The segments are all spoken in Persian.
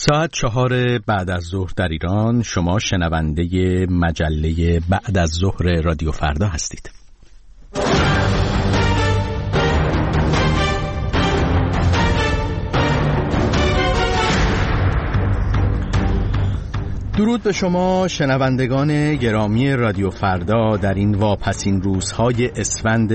ساعت 4 بعد از ظهر در ایران. شما شنونده مجله بعد از ظهر رادیو فردا هستید. درود به شما شنوندگان گرامی رادیو فردا در این واپسین روزهای اسفند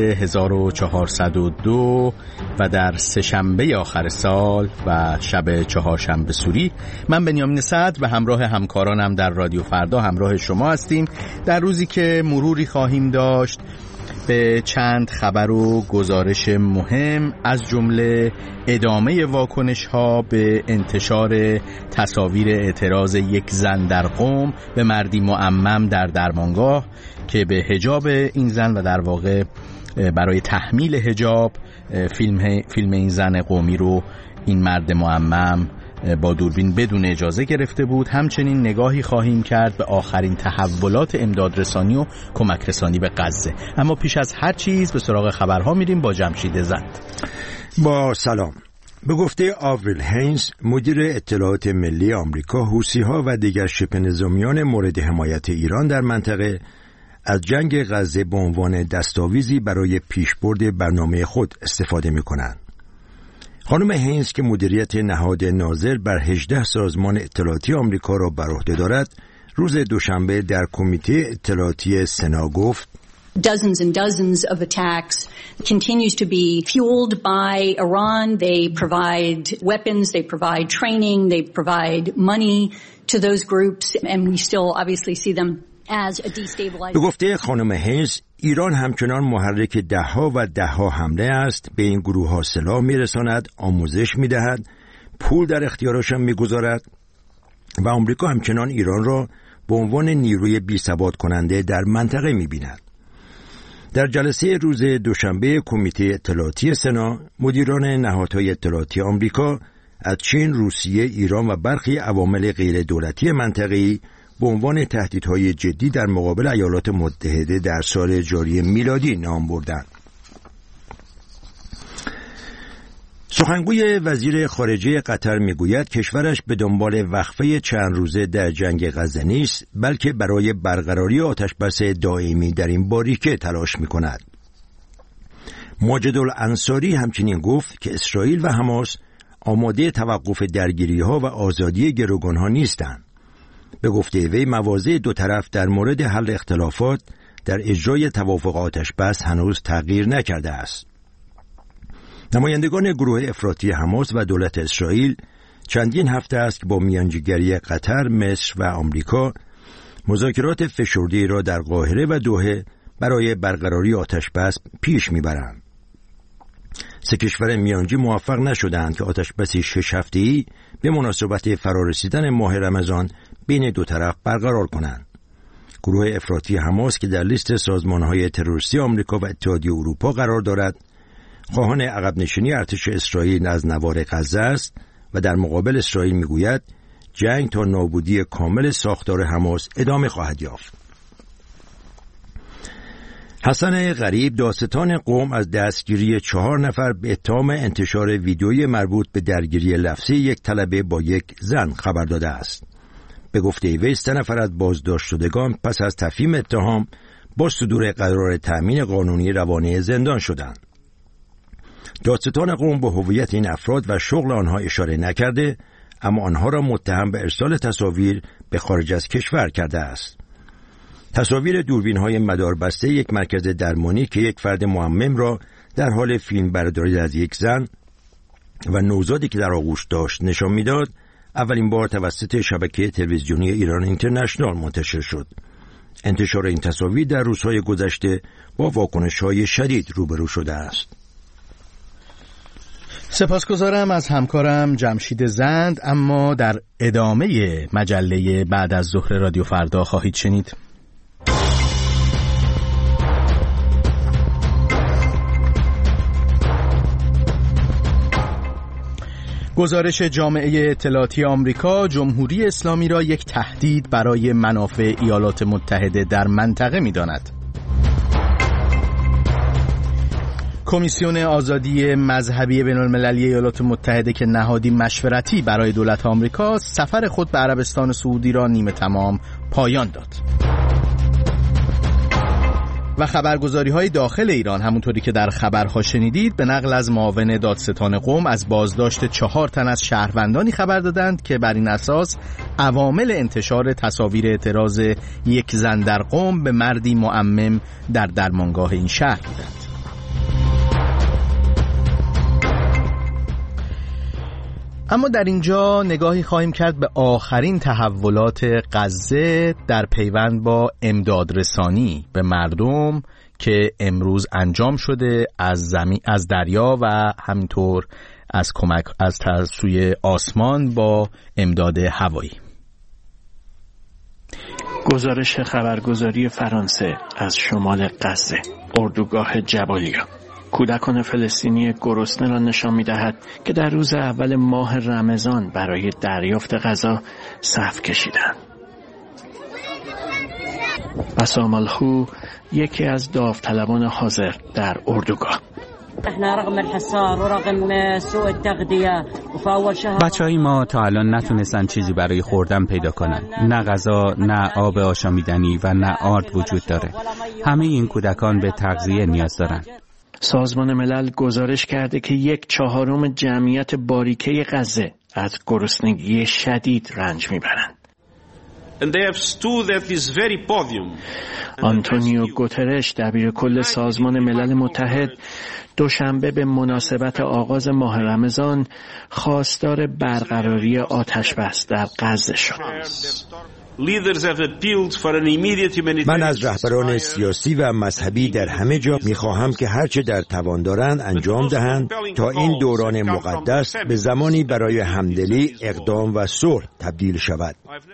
1402 و در سه‌شنبه آخر سال و شب چهارشنبه سوری. من بنیامین صدر به همراه همکارانم در رادیو فردا همراه شما هستیم در روزی که مروری خواهیم داشت به چند خبر و گزارش مهم، از جمله ادامه واکنش‌ها به انتشار تصاویر اعتراض یک زن در قم به مردی معمم در درمانگاه که به حجاب این زن و در واقع برای تحمیل حجاب فیلم این زن قمی رو این مرد معمم با دوربین بدون اجازه گرفته بود. همچنین نگاهی خواهیم کرد به آخرین تحولات امدادرسانی و کمک رسانی به غزه. اما پیش از هر چیز به سراغ خبرها میریم با جمشید زند. با سلام. به گفته آوریل هینز مدیر اطلاعات ملی آمریکا، حوثی‌ها و دیگر شبه نظامیان مورد حمایت ایران در منطقه از جنگ غزه به عنوان دستاویزی برای پیشبرد برنامه خود استفاده می‌کنند. خانم هینز که مدیریت نهاد ناظر بر 18 سازمان اطلاعاتی آمریکا را بر عهده دارد، روز دوشنبه در کمیته اطلاعاتی سنا گفت Dozens and dozens of attacks continues to be fueled by Iran. They provide weapons, they provide training, they provide money to those groups, and we still obviously see them as a destabilizing. به گفته خانم هینز، ایران همچنان محرک دهها و دهها حمله است، به این گروه ها سلاح میرساند، آموزش میدهد، پول در اختیارشان میگذارد و آمریکا همچنان ایران را به عنوان نیروی بی‌ثبات کننده در منطقه میبیند. در جلسه روز دوشنبه کمیته اطلاعاتی سنا، مدیران نهادهای اطلاعاتی آمریکا از چین، روسیه، ایران و برخی عوامل غیر دولتی منطقه‌ای به عنوان تهدیدهای جدی در مقابل ایالات متحده در سال جاری میلادی نام بردند. سخنگوی وزیر خارجه قطر میگوید کشورش به دنبال وقفه چند روزه در جنگ غزه نیست، بلکه برای برقراری آتشبس دائمی در این باریکه تلاش میکند. ماجد الانصاری همچنین گفت که اسرائیل و حماس آماده توقف درگیری‌ها و آزادی گروگان‌ها نیستند. به گفته وی مواضع دو طرف در مورد حل اختلافات در اجرای توافق آتشبس هنوز تغییر نکرده است. نمایندگان گروه افراطی حماس و دولت اسرائیل چندین هفته است که با میانجیگری قطر، مصر و آمریکا مذاکرات فشرده‌ای را در قاهره و دوحه برای برقراری آتشبس پیش میبرند. سه کشور میانجی موفق نشدند که آتشبسی 6 هفته‌ای به مناسبت فرارسیدن ماه رمضان بین دو طرف برقرار کنند. گروه افراطی حماس که در لیست سازمان‌های تروریستی آمریکا و اتحادیه اروپا قرار دارد، خواهان عقب نشینی ارتش اسرائیل از نوار غزه است و در مقابل اسرائیل میگوید جنگ تا نابودی کامل ساختار حماس ادامه خواهد یافت. حسن غریب، دادستان قم، از دستگیری 4 نفر به اتهام انتشار ویدیوی مربوط به درگیری لفظی یک طلبه با یک زن خبر داده است. به گفته وی 3 نفر از بازداشت شدگان پس از تفهیم اتهام با صدور قرار تأمین قانونی روانه زندان شدند. دادستان قم به هویت این افراد و شغل آنها اشاره نکرده، اما آنها را متهم به ارسال تصاویر به خارج از کشور کرده است. تصاویر دوربین‌های مداربسته یک مرکز درمانی که یک فرد معمم را در حال فیلم برداری از یک زن و نوزادی که در آغوش داشت نشان می‌داد، اولین بار توسط شبکه تلویزیونی ایران اینترنشنال منتشر شد. انتشار این تصاویر در روزهای گذشته با واکنش‌های شدید روبرو شده است. سپاسگزارم از همکارم جمشید زند. اما در ادامه مجله بعد از ظهر رادیو فردا خواهید شنید گزارش جامعه اطلاعاتی آمریکا جمهوری اسلامی را یک تهدید برای منافع ایالات متحده در منطقه می‌داند. کمیسیون آزادی مذهبی بین‌المللی ایالات متحده که نهادی مشورتی برای دولت آمریکا سفر خود به عربستان سعودی را نیمه تمام پایان داد. و خبرگزاری‌های داخل ایران همونطوری که در خبرها شنیدید به نقل از معاون دادستان قم از بازداشت 4 تن از شهروندانی خبر دادند که بر این اساس عوامل انتشار تصاویر اعتراض یک زن در قم به مردی معمم در درمانگاه این شهر بودند. اما در اینجا نگاهی خواهیم کرد به آخرین تحولات غزه در پیوند با امدادرسانی به مردم که امروز انجام شده از دریا و همینطور از کمک از سوی آسمان با امداد هوایی. گزارش خبرگزاری فرانسه از شمال غزه، اردوگاه جبالیا، کودکان فلسطینی گرسنه را نشان می‌دهد که در روز اول ماه رمضان برای دریافت غذا صف کشیدند. بسام الخو یکی از داوطلبان حاضر در اردوگاه. بچه‌های ما تا الان نتونستن چیزی برای خوردن پیدا کنن. نه غذا، نه آب آشامیدنی و نه آرد وجود داره. همه این کودکان به تغذیه نیاز دارن. سازمان ملل گزارش کرده که 1/4 جمعیت باریکه غزه از گرسنگی شدید رنج میبرند. آنتونیو گوترش دبیر کل سازمان ملل متحد دوشنبه به مناسبت آغاز ماه رمضان خواستار برقراری آتش بس در غزه شد. من از رهبران سیاسی و مذهبی در همه جا می‌خواهم که هرچه در توان دارند انجام دهند تا این دوران مقدس به زمانی برای همدلی، اقدام و صلح تبدیل شود.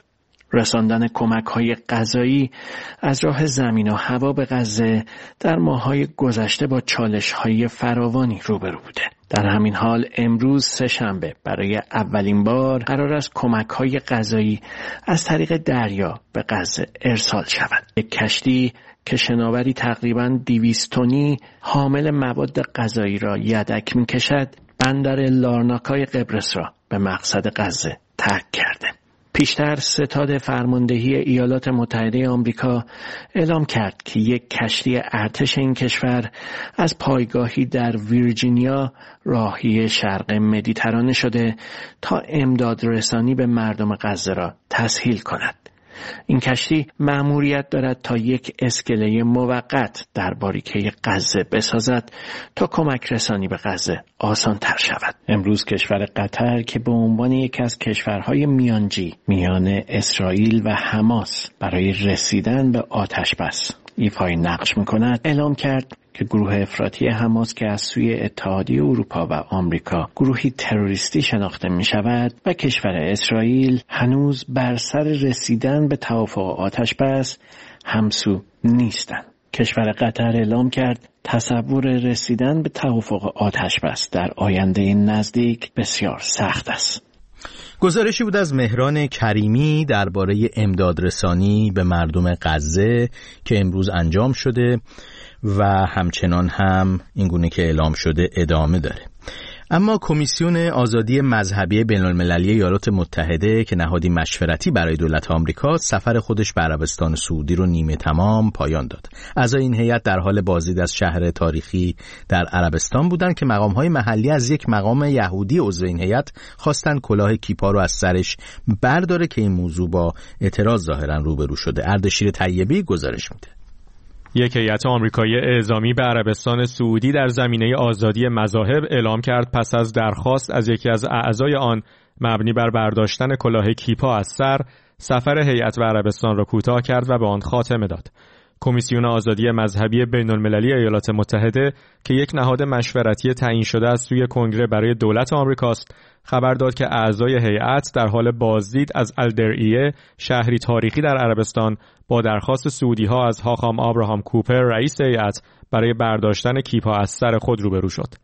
رساندن کمک‌های غذایی از راه زمین و هوا به غزه در ماه‌های گذشته با چالش‌های فراوانی روبرو بوده. در همین حال امروز سه‌شنبه برای اولین بار قرار است کمک‌های غذایی از طریق دریا به غزه ارسال شود. یک کشتی که شناوری تقریباً 200 تنی حامل مواد غذایی را یدک می‌کشد، بندر لارناکای قبرس را به مقصد غزه ترک کرده. پیشتر ستاد فرماندهی ایالات متحده آمریکا اعلام کرد که یک کشتی ارتش این کشور از پایگاهی در ویرجینیا راهی شرق مدیترانه شده تا امداد رسانی به مردم غزه را تسهیل کند. این کشتی مأموریت دارد تا یک اسکله موقت در باریکه غزه بسازد تا کمک رسانی به غزه آسان تر شود. امروز کشور قطر که به عنوان یکی از کشورهای میانجی میان اسرائیل و حماس برای رسیدن به آتش بس ایفای نقش می‌کند، اعلام کرد که گروه افراطی حماس که از سوی اتحادیه اروپا و آمریکا گروهی تروریستی شناخته می‌شود و کشور اسرائیل هنوز بر سر رسیدن به توافق آتش بس همسو نیستند. کشور قطر اعلام کرد تصور رسیدن به توافق آتش بس در آینده نزدیک بسیار سخت است. گزارشی بود از مهران کریمی درباره امدادرسانی به مردم غزه که امروز انجام شده و همچنان هم این گونه که اعلام شده ادامه داره. اما کمیسیون آزادی مذهبی بین‌المللی ایالات متحده که نهادی مشورتی برای دولت آمریکا سفر خودش به عربستان سعودی رو نیمه تمام پایان داد. اعضای این هیئت در حال بازدید از شهر تاریخی در عربستان بودند که مقام‌های محلی از یک مقام یهودی عضو این هیئت خواستن کلاه کیپا رو از سرش برداره که این موضوع با اعتراض ظاهراً روبرو شده. اردشیر طیبی گزارش میده. یک هیئت آمریکایی اعزامی به عربستان سعودی در زمینه آزادی مذاهب اعلام کرد پس از درخواست از یکی از اعضای آن مبنی بر برداشتن کلاه کیپا از سفر هیئت به عربستان را کوتاه کرد و به آن خاتمه داد. کمیسیون آزادی مذهبی بین‌المللی ایالات متحده که یک نهاد مشورتی تعیین شده از سوی کنگره برای دولت آمریکاست، خبر داد که اعضای هیئت در حال بازدید از الدرعیه، شهری تاریخی در عربستان، با درخواست سعودی‌ها از حاخام ابراهام کوپر رئیس هیئت برای برداشتن کیپا از سر خود روبرو شد.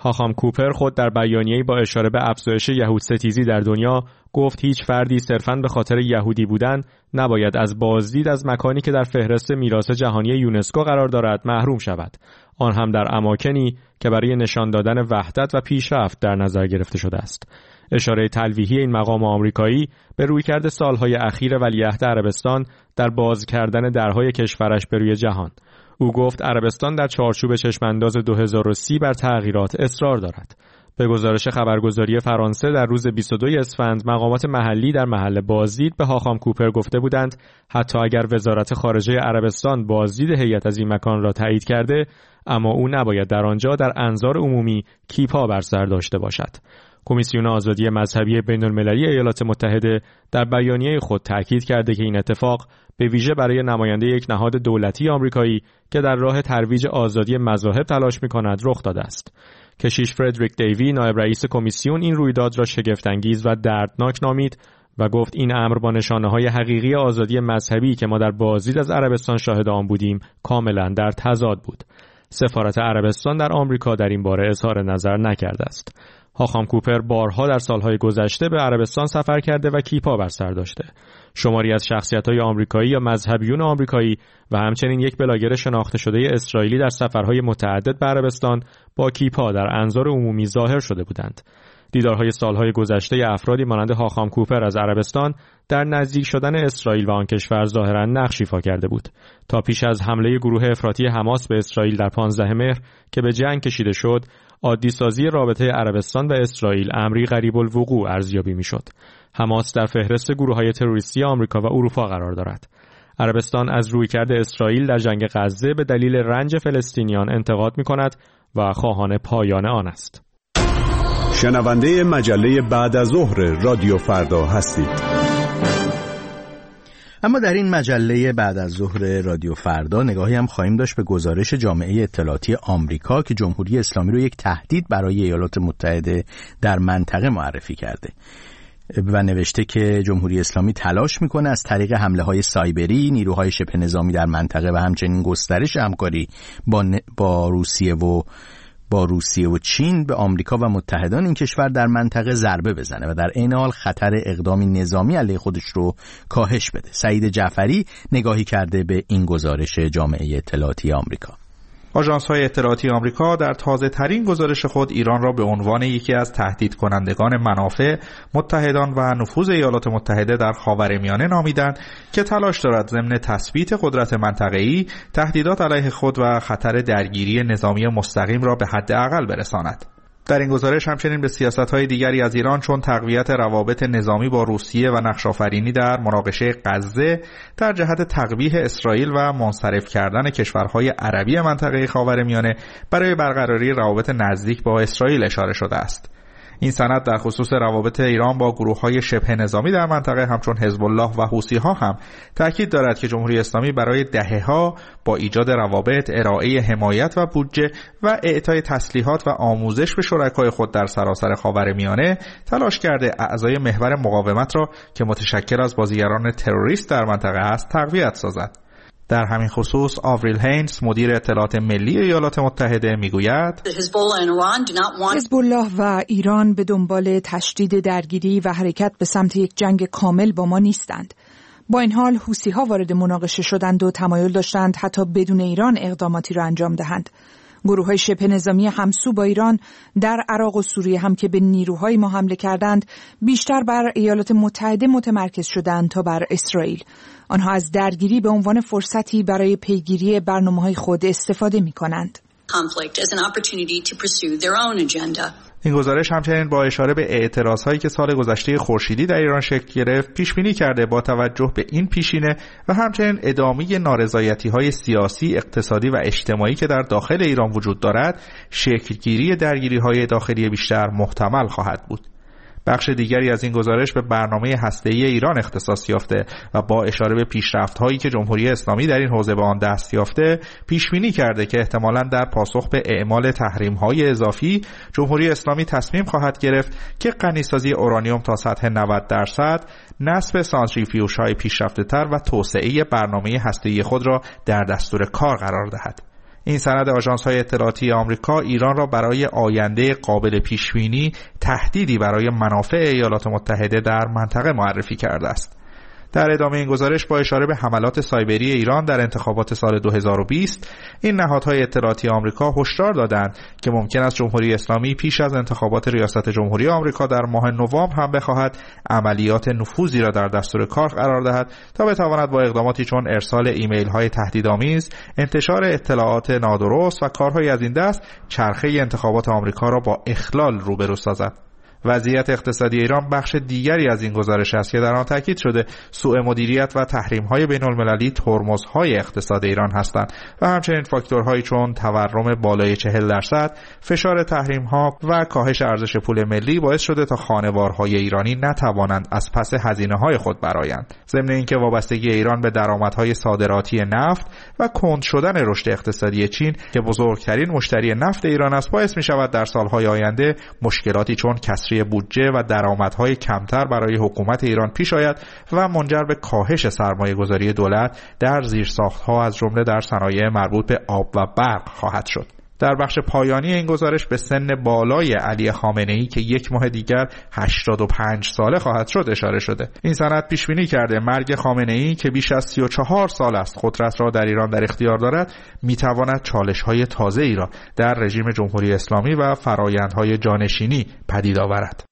هاخام کوپر خود در بیانیه‌ای با اشاره به افزایش یهودستیزی در دنیا گفت هیچ فردی صرفاً به خاطر یهودی بودن نباید از بازدید از مکانی که در فهرست میراث جهانی یونسکو قرار دارد محروم شود، آن هم در اماکنی که برای نشان دادن وحدت و پیشرفت در نظر گرفته شده است. اشاره تلویحی این مقام آمریکایی به رویکرد سالهای اخیر ولیعهد عربستان در باز کردن درهای کشورش به روی جهان. او گفت عربستان در چارچوب چشمانداز 2030 بر تغییرات اصرار دارد. به گزارش خبرگزاری فرانسه در روز 22 اسفند مقامات محلی در محل بازدید به هاخام کوپر گفته بودند حتی اگر وزارت خارجه عربستان بازدید هیئت از این مکان را تایید کرده، اما او نباید در آنجا در انظار عمومی کیپا بر سر داشته باشد. کمیسیون آزادی مذهبی بین‌المللی ایالات متحده در بیانیه خود تاکید کرده که این اتفاق به ویژه برای نماینده یک نهاد دولتی آمریکایی که در راه ترویج آزادی مذاهب تلاش می‌کند رخ داده است. کشیش فردریک دیوی نایب رئیس کمیسیون این رویداد را شگفت‌انگیز و دردناک نامید و گفت این امر با نشانه‌های حقیقی آزادی مذهبی که ما در بازدید از عربستان شاهد آن بودیم کاملا در تضاد بود. سفارت عربستان در آمریکا در این باره اظهار نظر نکرده است. هاخام کوپر بارها در سالهای گذشته به عربستان سفر کرده و کیپا بر سر داشته. شماری از شخصیت‌های آمریکایی یا مذهبیون آمریکایی و همچنین یک بلاگر شناخته شده اسرائیلی در سفرهای متعدد به عربستان با کیپا در انظار عمومی ظاهر شده بودند. دیدارهای سالهای گذشته افرادی مانند هاخام کوپر از عربستان در نزدیک شدن اسرائیل و آن کشور ظاهراً نقش ایفا کرده بود. تا پیش از حمله گروه افراطی حماس به اسرائیل در 15 مهر که به جنگ کشیده شد، عادی سازی رابطه عربستان و اسرائیل امری غریب الوقوع ارزیابی میشد. حماس در فهرست گروه‌های تروریستی آمریکا و اروپا قرار دارد. عربستان از رویکرد اسرائیل در جنگ غزه به دلیل رنج فلسطینیان انتقاد می‌کند و خواهان پایان آن است. شنونده مجله بعد از ظهر رادیو فردا هستید. اما در این مجله بعد از ظهر رادیو فردا نگاهی هم خواهیم داشت به گزارش جامعه اطلاعاتی آمریکا که جمهوری اسلامی رو یک تهدید برای ایالات متحده در منطقه معرفی کرده و نوشته که جمهوری اسلامی تلاش میکنه از طریق حمله‌های سایبری نیروهای شبه نظامی در منطقه و همچنین گسترش همکاری با روسیه و چین به آمریکا و متحدان این کشور در منطقه ضربه بزنه و در عین حال خطر اقدامی نظامی علیه خودش رو کاهش بده. سعید جعفری نگاهی کرده به این گزارش جامعه اطلاعاتی آمریکا. آژانس‌های اطلاعاتی آمریکا در تازه‌ترین گزارش خود ایران را به عنوان یکی از تهدید کنندگان منافع متحدان و نفوذ ایالات متحده در خاورمیانه نامیدند که تلاش دارد ضمن تثبیت قدرت منطقه‌ای تهدیدات علیه خود و خطر درگیری نظامی مستقیم را به حداقل برساند. در این گزارش همچنین به سیاست‌های دیگری از ایران چون تقویت روابط نظامی با روسیه و نقش‌آفرینی در مناقشه غزه در جهت تقویح اسرائیل و منصرف کردن کشورهای عربی منطقه خاورمیانه برای برقراری روابط نزدیک با اسرائیل اشاره شده است. این سند در خصوص روابط ایران با گروه‌های شبه نظامی در منطقه همچون حزب الله و حوثی‌ها هم تاکید دارد که جمهوری اسلامی برای دهه‌ها با ایجاد روابط، ارائه حمایت و بودجه و اعطای تسلیحات و آموزش به شرکای خود در سراسر خاورمیانه تلاش کرده اعضای محور مقاومت را که متشکل از بازیگران تروریست در منطقه است تقویت سازد. در همین خصوص آوریل هینز مدیر اطلاعات ملی ایالات متحده میگوید حزب الله و ایران به دنبال تشدید درگیری و حرکت به سمت یک جنگ کامل با ما نیستند. با این حال حوثی‌ها وارد مناقشه شدند و تمایل داشتند حتی بدون ایران اقداماتی را انجام دهند. گروه‌های شبه نظامی همسو با ایران در عراق و سوریه هم که به نیروهای ما حمله کردند بیشتر بر ایالات متحده متمرکز شدند تا بر اسرائیل. آنها از درگیری به عنوان فرصتی برای پیگیری برنامه‌های خود استفاده می‌کنند. این گزارش همچنین با اشاره به اعتراض‌هایی که سال گذشته خورشیدی در ایران شکل گرفت پیش‌بینی کرده با توجه به این پیشینه و همچنین ادامه نارضایتی‌های سیاسی، اقتصادی و اجتماعی که در داخل ایران وجود دارد، شکل‌گیری درگیری‌های داخلی بیشتر محتمل خواهد بود. بخش دیگری از این گزارش به برنامه هسته‌ای ایران اختصاص یافته و با اشاره به پیشرفت‌هایی که جمهوری اسلامی در این حوزه به آن دست یافته پیش‌بینی کرده که احتمالاً در پاسخ به اعمال تحریم‌های اضافی جمهوری اسلامی تصمیم خواهد گرفت که غنیسازی اورانیوم تا سطح 90%، نصب سانتریفیوژهای پیشرفته‌تر و توسعه برنامه هسته‌ای خود را در دستور کار قرار دهد. این سند آژانس‌های اطلاعاتی آمریکا ایران را برای آینده قابل پیش‌بینی تهدیدی برای منافع ایالات متحده در منطقه معرفی کرده است. در ادامه این گزارش با اشاره به حملات سایبری ایران در انتخابات سال 2020 این نهادهای اطلاعاتی آمریکا هشدار دادند که ممکن است جمهوری اسلامی پیش از انتخابات ریاست جمهوری آمریکا در ماه نوامبر هم بخواهد عملیات نفوذی را در دستور کار قرار دهد تا بتواند با اقداماتی چون ارسال ایمیل‌های تهدیدآمیز، انتشار اطلاعات نادرست و کارهای از این دست چرخه انتخابات آمریکا را با اخلال روبرو سازد. وضعیت اقتصادی ایران بخش دیگری از این گزارش است که در آن تاکید شده سوء مدیریت و تحریم‌های بین‌المللی ترمزهای اقتصاد ایران هستند و همچنین فاکتورهایی چون تورم بالای 40%، فشار تحریم‌ها و کاهش ارزش پول ملی باعث شده تا خانوارهای ایرانی نتوانند از پس هزینه‌های خود برآیند. ضمن اینکه وابستگی ایران به درآمدهای صادراتی نفت و کند شدن رشد اقتصادی چین که بزرگترین مشتری نفت ایران است باعث می‌شود در سال‌های آینده مشکلاتی چون کسری بودجه و درآمدهای کمتر برای حکومت ایران پیش آید و منجر به کاهش سرمایه‌گذاری دولت در زیرساخت‌ها از جمله در صنایع مربوط به آب و برق خواهد شد. در بخش پایانی این گزارش به سن بالای علی خامنه‌ای که یک ماه دیگر 85 ساله خواهد شد اشاره شده. این سند پیش بینی کرده مرگ خامنه‌ای که بیش از 34 سال است قدرت را در ایران در اختیار دارد میتواند چالش‌های تازه‌ای را در رژیم جمهوری اسلامی و فرآیندهای جانشینی پدید آورد.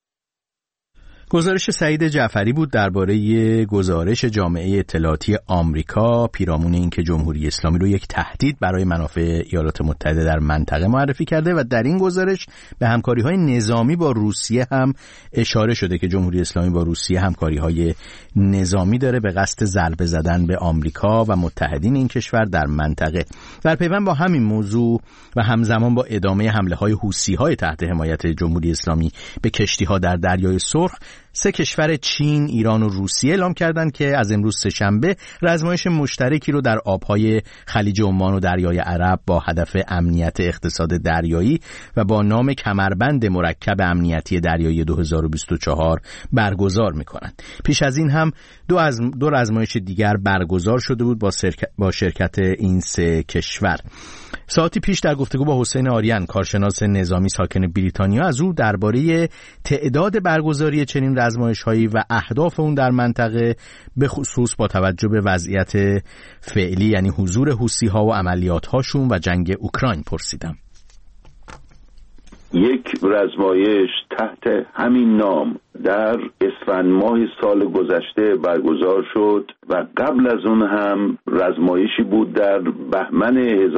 گزارش سعید جعفری بود درباره گزارش جامعه اطلاعاتی آمریکا پیرامون اینکه جمهوری اسلامی رو یک تهدید برای منافع ایالات متحده در منطقه معرفی کرده و در این گزارش به همکاری‌های نظامی با روسیه هم اشاره شده که جمهوری اسلامی با روسیه همکاری‌های نظامی داره به قصد ضربه زدن به آمریکا و متحدین این کشور در منطقه. در پیوند با همین موضوع و همزمان با ادامه حمله‌های حوثی‌های تحت حمایت جمهوری اسلامی به کشتی‌ها در دریای سرخ، 3 کشور چین، ایران و روسیه اعلام کردند که از امروز سه‌شنبه رزمایش مشترکی رو در آبهای خلیج عمان و دریای عرب با هدف امنیت اقتصاد دریایی و با نام کمربند مرکب امنیتی دریایی 2024 برگزار می‌کنند. پیش از این هم دو رزمایش دیگر برگزار شده بود با شرکت این 3 کشور. ساعتی پیش در گفتگو با حسین آریان، کارشناس نظامی ساکن بریتانیا، از او درباره تعداد برگزاری چنین رزمایش‌هایی و اهداف اون در منطقه به خصوص با توجه به وضعیت فعلی یعنی حضور حوثی‌ها و عملیات‌هاشون و جنگ اوکراین پرسیدم. یک رزمایش تحت همین نام در اسفند ماه سال گذشته برگزار شد و قبل از اون هم رزمایشی بود در بهمن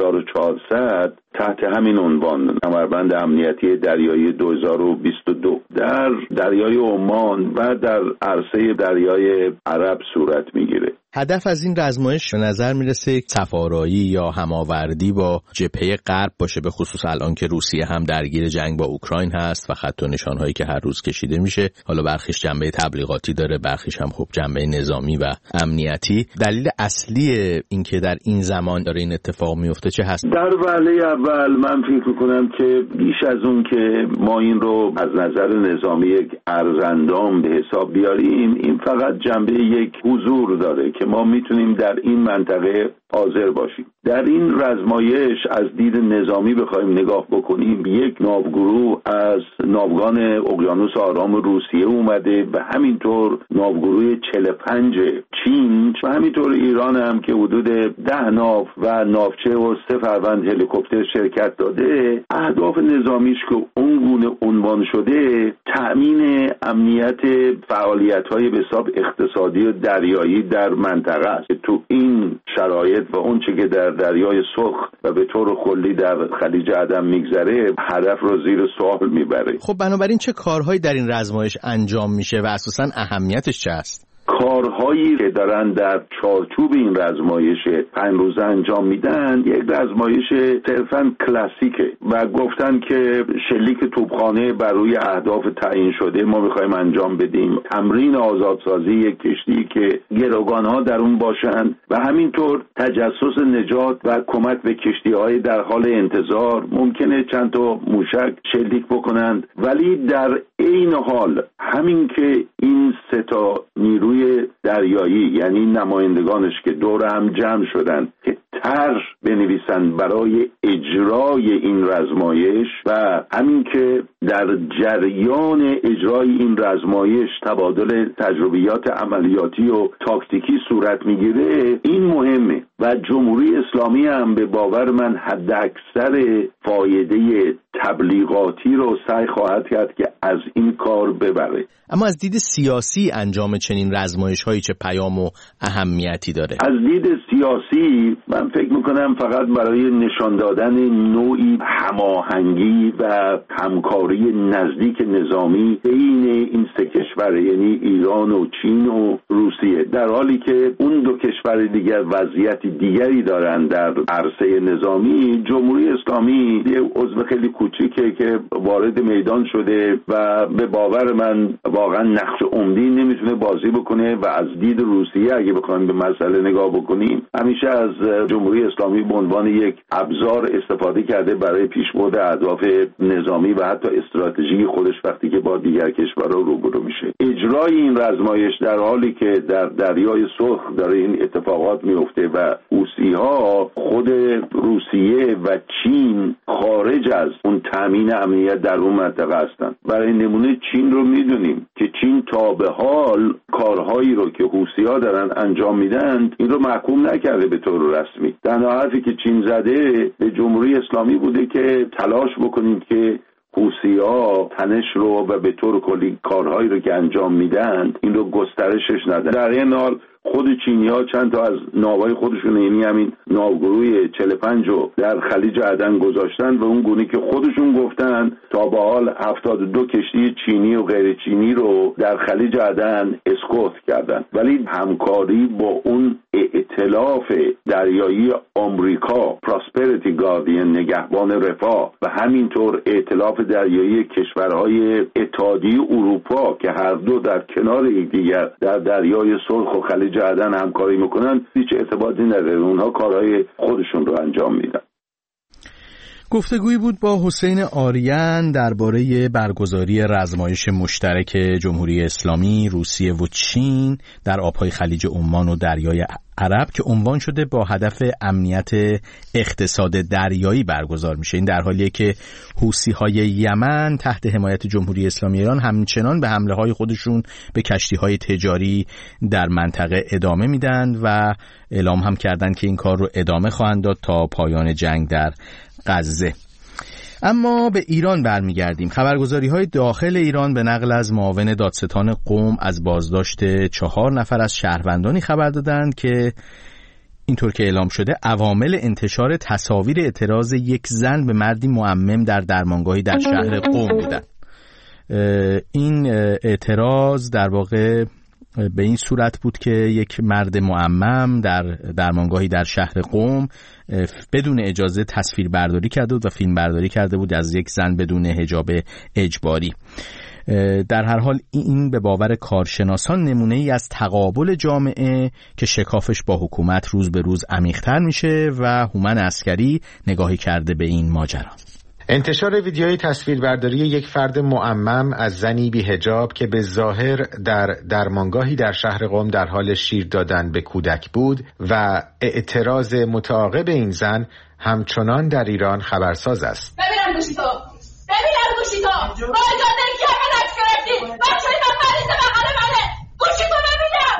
1400 تحت همین عنوان کمربند امنیتی دریایی 2022 در دریای عمان و در عرصه دریای عرب صورت میگیره. هدف از این رزمایش به نظر میرسه سفارایی یا هماوردی با جبهه غرب باشه، به خصوص الان که روسیه هم درگیر جنگ با اوکراین هست و خط و نشانهایی که هر روز کشیده میشه، حالا برخیش جنبه تبلیغاتی داره، برخیش هم خب جنبه نظامی و امنیتی. دلیل اصلی این که در این زمان داره این اتفاق میفته چه هست؟ در وهله اول من فکر میکنم که بیش از اون که ما این رو از نظر نظامی یک ارزندام به حساب بیاریم، این فقط جنبه یک حضور داره که ما میتونیم در این منطقه حاضر باشیم. در این رزمایش از دید نظامی بخوایم نگاه بکنیم، یک ناوگروه از ناوگان اقیانوس آرام روسیه اومده و همینطور ناوگروه 45 چین و همینطور ایران هم که حدود 10 ناو و ناوچه و 3 فروند هلیکوپتر شرکت داده. اهداف نظامیش که اون گونه عنوان شده تأمین امنیت فعالیت‌های به حساب اقتصادی و دریایی در منطقه است. تو این شرایط و اون چه که در دریای سرخ و به طور کلی در خلیج عدن میگذره هدف رو زیر سوال میبره. خب بنابراین چه کارهایی در این رزمایش انجام میشه و اساساً اهمیتش چه است؟ کارهایی که دارن در چارچوب این رزمایش 5 روزه انجام میدن یک رزمایش صرفاً کلاسیکه و گفتن که شلیک توپخانه بر روی اهداف تعیین شده ما میخوایم انجام بدیم، تمرین آزادسازی یک کشتی که گروگانها در اون باشند و همینطور تجسس نجات و کمک به کشتی‌های در حال انتظار. ممکنه چند تا موشک شلیک بکنند ولی در عین حال همین که این 3 تا نیروی دریایی یعنی نمایندگانش که دور هم جمع شدن که طرح بنویسن برای اجرای این رزمایش و همین که در جریان اجرای این رزمایش تبادل تجربیات عملیاتی و تاکتیکی صورت میگیره، این مهمه و جمهوری اسلامی هم به باور من حد اکثر فایده تبلیغاتی رو سعی خواهد کرد که از این کار ببره. اما از دید سیاسی انجام چنین رزمایش‌هایی چه پیام و اهمیتی داره؟ از دید سیاسی من فکر میکنم فقط برای نشان دادن نوعی هماهنگی و همکاری نزدیک نظامی بین این سه کشور، یعنی ایران و چین و روسیه، در حالی که اون دو کشور دیگر وضعیت دیگری دارن در عرصه نظامی. جمهوری اسلامی یه عضو خیلی کوچیکه که وارد میدان شده و به باور من واقعا نقش عمدی نمیتونه بازی بکنه و از دید روسیه اگه بخوایم به مسئله نگاه بکنیم همیشه از جمهوری اسلامی به عنوان یک ابزار استفاده کرده برای پیشبرد اهداف نظامی و حتی استراتژی خودش وقتی که با دیگر کشورها روبرو میشه. اجرای این رزمایش در حالی که در دریای سرخ داره این اتفاقات میفته و حوثی‌ها خود روسیه و چین خارج از اون تامین امنیت در اون منطقه هستن. برای نمونه چین رو میدونیم که چین تا به حال کارهایی رو که حوثی‌ها دارن انجام میدن این رو محکوم نکرده به طور رسمی. تنها حرفی که چین زده به جمهوری اسلامی بوده که تلاش بکنیم که حوثی‌ها تنش رو و به طور کلی کارهایی رو که انجام میدن این رو گسترشش ندن. در این حال خود چینی‌ها چند تا از ناوهای خودشون، یعنی همین ناوگروه 45 رو در خلیج عدن گذاشتن و اون گونه که خودشون گفتن تا به حال 72 کشتی چینی و غیر چینی رو در خلیج عدن اسکورت کردن. ولی همکاری با اون ائتلاف دریایی آمریکا، پراسپریتی گاردین، نگهبان رفاه، و همینطور ائتلاف دریایی کشورهای اتحادیه اروپا که هر دو در کنار یکدیگر در دریای سرخ و خلیج عدن همکاری میکنن، هیچ ارتباطی نداره. اونها کارهای خودشون رو انجام میدن. گفتگویی بود با حسین آریان درباره برگزاری رزمایش مشترک جمهوری اسلامی، روسیه و چین در آبهای خلیج عمان و دریای عرب که عنوان شده با هدف امنیت اقتصاد دریایی برگزار میشه. این در حالیه که حوثی‌های یمن تحت حمایت جمهوری اسلامی ایران همچنان به حمله‌های خودشون به کشتی‌های تجاری در منطقه ادامه میدن و اعلام هم کردن که این کار رو ادامه خواهند داد تا پایان جنگ در غزه. اما به ایران برمیگردیم. خبرگزاری‌های داخل ایران به نقل از معاون دادستان قم از بازداشت 4 نفر از شهروندانی خبر دادند که اینطور که اعلام شده عوامل انتشار تصاویر اعتراض یک زن به مردی معمم در درمانگاهی در شهر قم بودند. این اعتراض در واقع به این صورت بود که یک مرد معمم در درمانگاهی در شهر قم بدون اجازه تصویر برداری کرده بود و فیلم برداری کرده بود از یک زن بدون حجاب اجباری. در هر حال این به باور کارشناسان نمونه ای از تقابل جامعه که شکافش با حکومت روز به روز عمیق‌تر میشه و هومن عسکری نگاهی کرده به این ماجرا. انتشار ویدیوی تصویربرداری یک فرد معمم از زنی بی حجاب که به ظاهر در درمانگاهی در شهر قم در حال شیر دادن به کودک بود و اعتراض متعاقب این زن همچنان در ایران خبرساز است. ببینم گوشی تو با اجازه که من عکس گرفتی بچه‌ی من مریض بغل منه. گوشی تو ببینم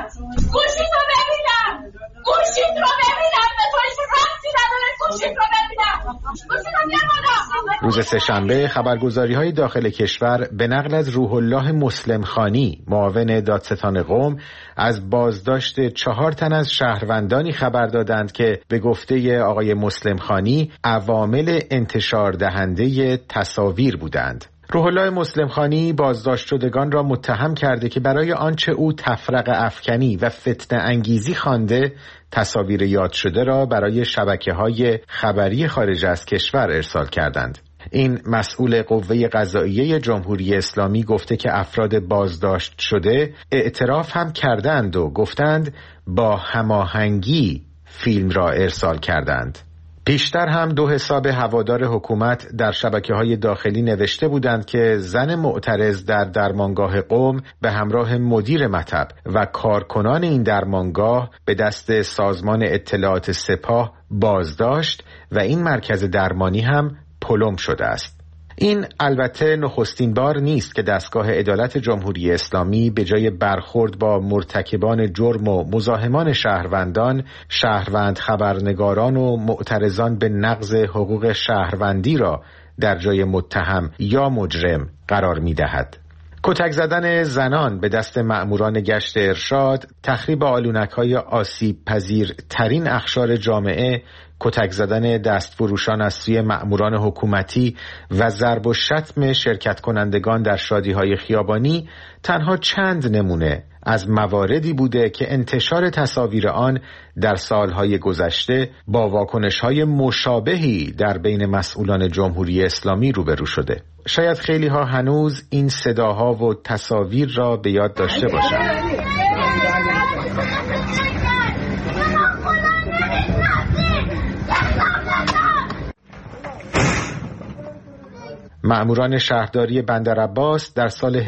به تو هیچ ربطی نداره. گوشی تو ببینم روز سه‌شنبه خبرگزاری‌های داخل کشور به نقل از روح الله مسلم خانی معاون دادستان قم از بازداشت 4 تن از شهروندانی خبر دادند که به گفته آقای مسلم خانی عوامل انتشار دهنده تصاویر بودند. روح الله مسلم خانی بازداشت شدگان را متهم کرده که برای آنچه او تفرقه افکنی و فتنه انگیزی خوانده تصاویر یاد شده را برای شبکه‌های خبری خارج از کشور ارسال کردند. این مسئول قوه قضاییه جمهوری اسلامی گفته که افراد بازداشت شده اعتراف هم کردند و گفتند با هماهنگی فیلم را ارسال کردند. پیشتر هم 2 حساب هوادار حکومت در شبکه‌های داخلی نوشته بودند که زن معترض در درمانگاه قم به همراه مدیر مطب و کارکنان این درمانگاه به دست سازمان اطلاعات سپاه بازداشت و این مرکز درمانی هم پلم شده است. این البته نخستین بار نیست که دستگاه عدالت جمهوری اسلامی به جای برخورد با مرتکبان جرم و مزاحمان شهروندان، شهروند خبرنگاران و معترضان به نقض حقوق شهروندی را در جای متهم یا مجرم قرار می‌دهد. کتک زدن زنان به دست مأموران گشت ارشاد، تخریب آلونک‌های آسیب پذیر ترین اقشار جامعه، کتک زدن دستفروشان از سوی مأموران حکومتی و ضرب و شتم شرکت کنندگان در شادی‌های خیابانی تنها چند نمونه از مواردی بوده که انتشار تصاویر آن در سالهای گذشته با واکنش‌های مشابهی در بین مسئولان جمهوری اسلامی روبرو شده. شاید خیلی ها هنوز این صداها و تصاویر را به یاد داشته باشند. مأموران شهرداری بندرعباس در سال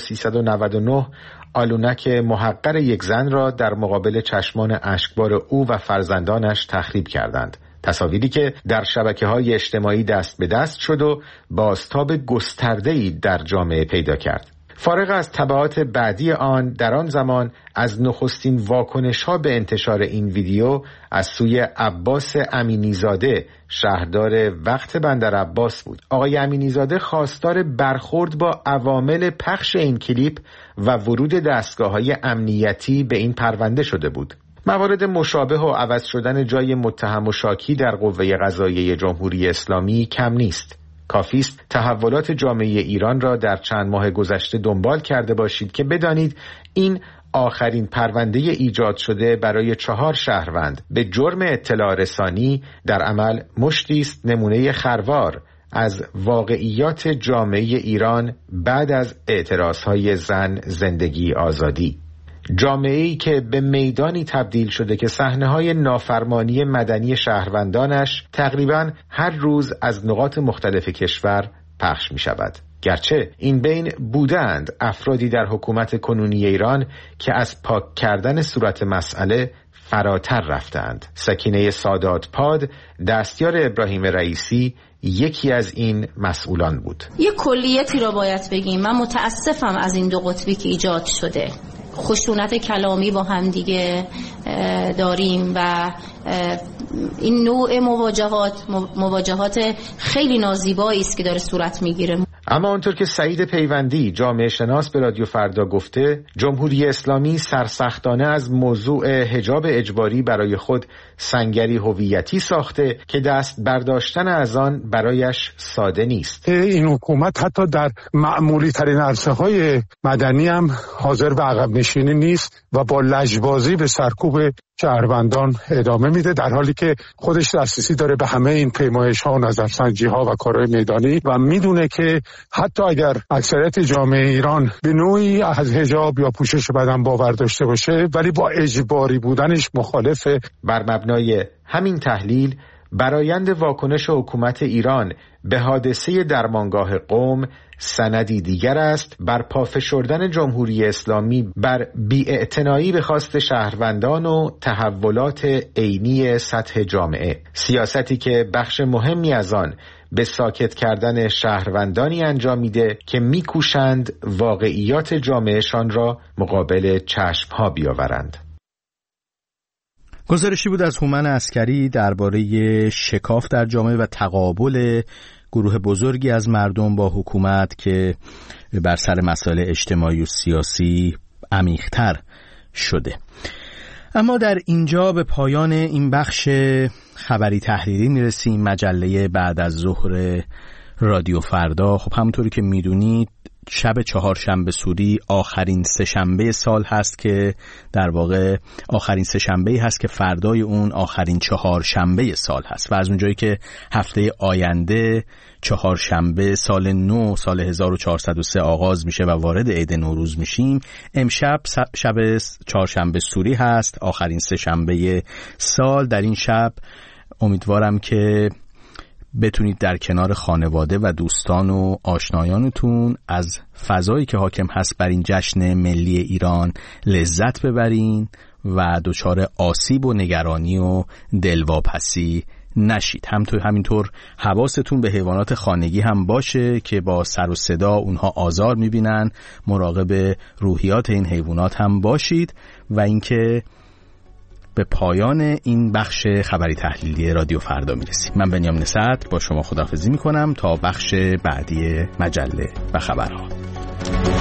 1399 آلونک محقر یک زن را در مقابل چشمان اشکبار او و فرزندانش تخریب کردند. تصاویری که در شبکه‌های اجتماعی دست به دست شد و بازتاب گسترده‌ای در جامعه پیدا کرد. فارغ از تبعات بعدی آن، در آن زمان از نخستین واکنش‌ها به انتشار این ویدیو از سوی عباس امینیزاده، شهردار وقت بندرعباس بود. آقای امینیزاده خواستار برخورد با عوامل پخش این کلیپ و ورود دستگاه‌های امنیتی به این پرونده شده بود. موارد مشابه و عوض شدن جای متهم و شاکی در قوه قضاییه جمهوری اسلامی کم نیست. کافی است تحولات جامعه ایران را در چند ماه گذشته دنبال کرده باشید که بدانید این آخرین پرونده ایجاد شده برای 4 شهروند به جرم اطلاع رسانی در عمل مشتی است نمونه خروار از واقعیات جامعه ایران بعد از اعتراضهای زن، زندگی، آزادی. جامعه‌ای که به میدانی تبدیل شده که صحنه‌های نافرمانی مدنی شهروندانش تقریباً هر روز از نقاط مختلف کشور پخش می‌شود. گرچه این بین بودند افرادی در حکومت کنونی ایران که از پاک کردن صورت مسئله فراتر رفتند. سکینه ساداتپاد، دستیار ابراهیم رئیسی، یکی از این مسئولان بود. یه کلیتی را باید بگیم. من متاسفم از این دو قطبی که ایجاد شده. خشونت کلامی با هم دیگه داریم و این نوع مواجهات خیلی نازیبایی است که داره صورت میگیره. اما آنطور که سعید پیوندی، جامعه شناس، به رادیو فردا گفته، جمهوری اسلامی سرسختانه از موضوع حجاب اجباری برای خود سنگری هویتی ساخته که دست برداشتن از آن برایش ساده نیست. این حکومت حتی در معمولی ترین عرصه‌های مدنی هم حاضر به عقب نشینی نیست و با لجبازی به سرکوب شهروندان ادامه میده، در حالی که خودش دسترسی داره به همه این پیمایش‌ها و نظرسنجی‌ها و کارهای میدانی و میدونه که حتی اگر اکثریت جامعه ایران به نوعی از حجاب یا پوشش بدن باور داشته باشه ولی با اجباری بودنش مخالفه. بر مبنای همین تحلیل برآیند واکنش حکومت ایران به حادثه درمانگاه قم سندی دیگر است بر پافشردن جمهوری اسلامی بر بی‌اعتنایی به خواست شهروندان و تحولات عینی سطح جامعه، سیاستی که بخش مهمی از آن به ساکت کردن شهروندانی انجام میده که میکوشند واقعیات جامعهشان را مقابل چشمها بیاورند. گزارشی بود از هومن عسکری درباره شکاف در جامعه و تقابل گروه بزرگی از مردم با حکومت که بر سر مسائل اجتماعی و سیاسی عمیق‌تر شده. اما در اینجا به پایان این بخش خبری تحلیلی میرسیم. مجله بعد از ظهر رادیو فردا. خب همونطوری که میدونید شب چهارشنبه سوری آخرین سه‌شنبه سال هست که در واقع آخرین سه‌شنبه هست که فردای اون آخرین چهارشنبه سال هست و از اونجایی که هفته آینده چهارشنبه سال نو سال 1403 آغاز میشه و وارد عید نوروز میشیم، امشب شب چهارشنبه سوری هست، آخرین سه‌شنبه سال. در این شب امیدوارم که بتونید در کنار خانواده و دوستان و آشنایانتون از فضایی که حاکم هست بر این جشن ملی ایران لذت ببرین و دچار آسیب و نگرانی و دلواپسی نشید. همینطور حواستون به حیوانات خانگی هم باشه که با سر و صدا اونها آزار میبینن، مراقب روحیات این حیوانات هم باشید. و اینکه به پایان این بخش خبری تحلیلی رادیو فردا میرسیم. من بنیامین صدر با شما خداحافظی میکنم تا بخش بعدی مجله و خبرها.